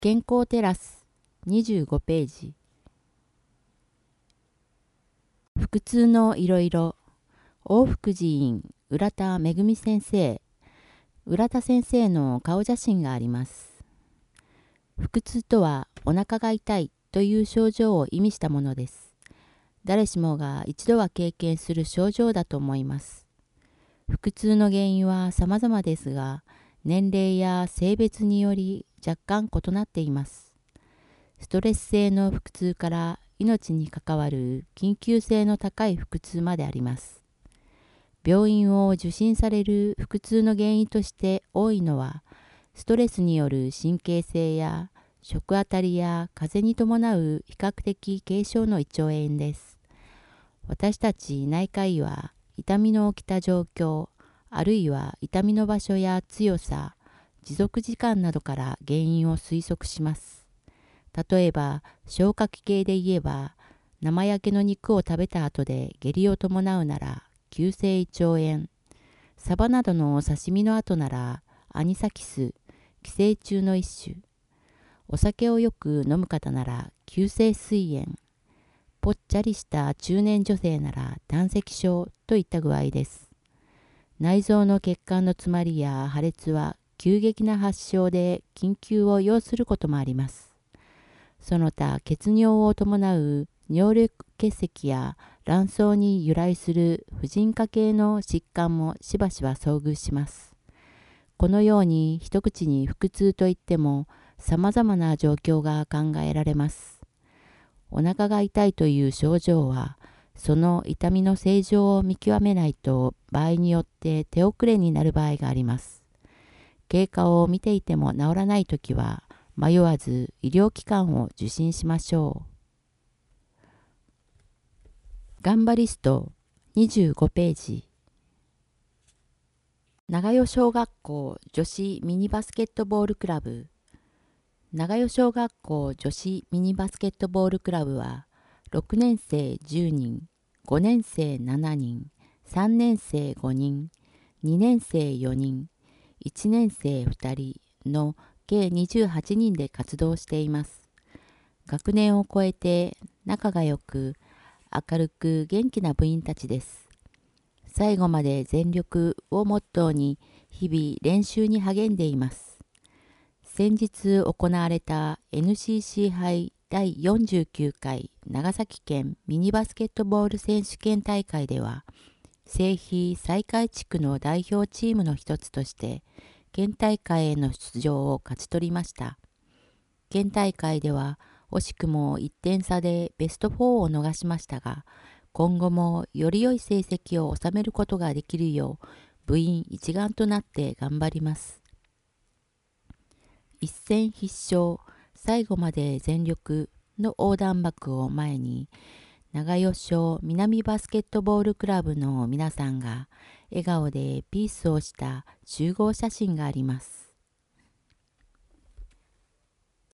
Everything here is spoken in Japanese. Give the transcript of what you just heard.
健康テラス25ページ。腹痛のいろいろ。大福寺院浦田めぐみ先生。浦田先生の顔写真があります。腹痛とはお腹が痛いという症状を意味したものです。誰しもが一度は経験する症状だと思います。腹痛の原因は様々ですが、年齢や性別により若干異なっています。ストレス性の腹痛から命に関わる緊急性の高い腹痛まであります。病院を受診される腹痛の原因として多いのは、ストレスによる神経性や食あたりや風邪に伴う比較的軽症の胃腸炎です。私たち内科医は痛みの起きた状況、あるいは痛みの場所や強さ、持続時間などから原因を推測します。例えば、消化器系で言えば、生焼けの肉を食べた後で下痢を伴うなら、急性胃腸炎。サバなどの刺身の後なら、アニサキス、寄生虫の一種。お酒をよく飲む方なら、急性膵炎。ぽっちゃりした中年女性なら、胆石症といった具合です。内臓の血管の詰まりや破裂は、急激な発症で緊急を要することもあります。その他、血尿を伴う尿路結石や卵巣に由来する婦人科系の疾患もしばしば遭遇します。このように一口に腹痛といっても様々な状況が考えられます。お腹が痛いという症状は、その痛みの正常を見極めないと場合によって手遅れになる場合があります。経過を見ていても治らないときは、迷わず医療機関を受診しましょう。頑張りスト25ページ。長代小学校女子ミニバスケットボールクラブ。長代小学校女子ミニバスケットボールクラブは、6年生10人、5年生7人、3年生5人、2年生4人、1年生2人の計28人で活動しています。学年を超えて仲が良く、明るく元気な部員たちです。最後まで全力をモットーに日々練習に励んでいます。先日行われた NCC 杯第49回長崎県ミニバスケットボール選手権大会では、西肥西海地区の代表チームの一つとして、県大会への出場を勝ち取りました。県大会では惜しくも1点差でベスト4を逃しましたが、今後もより良い成績を収めることができるよう部員一丸となって頑張ります。一戦必勝、最後まで全力の横断幕を前に、長代小南バスケットボールクラブの皆さんが笑顔でピースをした集合写真があります。